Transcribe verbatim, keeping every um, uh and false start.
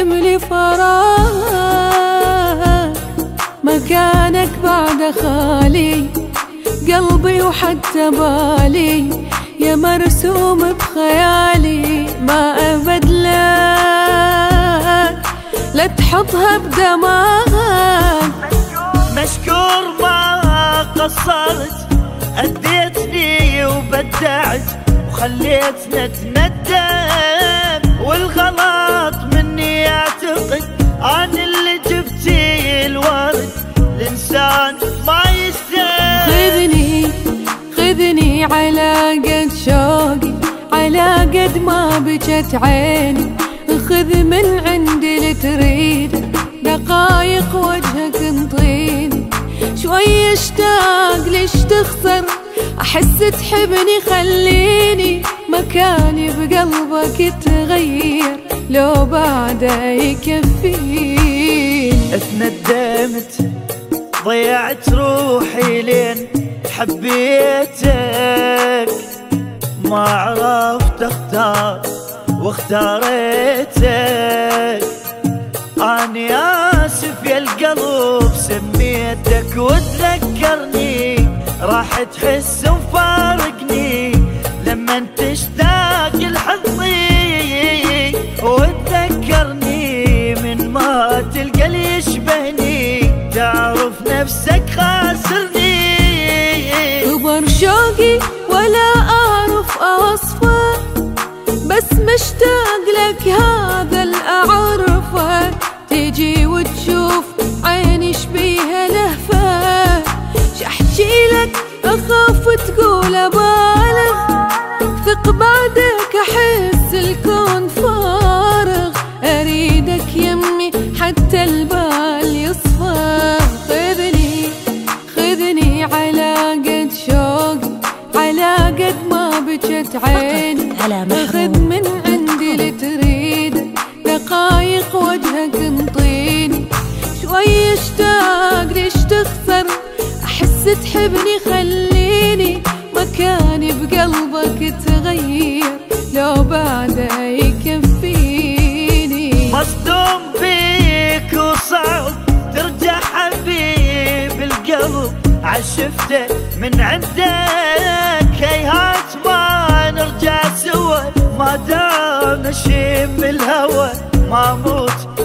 يملي فراغ، مكانك بعد خالي، قلبي وحتى بالي يا مرسوم بخيالي، ما أبدلك لا تحطها بدماغك. مشكور ما قصرت، أديتني وبدعت وخليتنا نتندم، والغلط مني أعتقد أنا اللي جبتي الورد، الإنسان ما يستاهل. خذني خذني على قد شوقي، على قد ما بجت عيني، خذ من عندي اللي تريد، دقايق وجهك انطيني، شوي اشتاق ليش تخسر، احس تحبني خليني، مكاني بقلبك تغير لو بعده يكفيني. اتندمت ضيعت روحي لين حبيتك، ما عرفت اختار واختاريتك، اني اسف يا القلب سميتك، وتذكرني راح تحس وفارقني لما تشتاق لحظي، وتذكرني من ما تلقى اللي يشبهني، تعرف نفسك خاسرني. كبر شوقي ولا اعرف اوصفه، بس مشتاق لك هذا الأعرفه، تجي وتشوف عيني شبيها لهفه، شحكي لك اخاف تقول ابالغ، ثق بعدك احس الكون فارغ، اريدك يمي حتى البال يصفى. خذني خذني على قد شوقي، على قد ما بجت عيني، خذ من عندي اللي تريد، دقايق وجهك انطيني، شوي اشتاق ليش تخسر، احس تحبني خليني، مكاني بقلبك تغير لو بعده يكفيني. مصدوم بيك وصعب ترجع حبيب القلب، عشفته من عندك هيهات ما نرجع سوا، ما دام نشم الهوى ما موت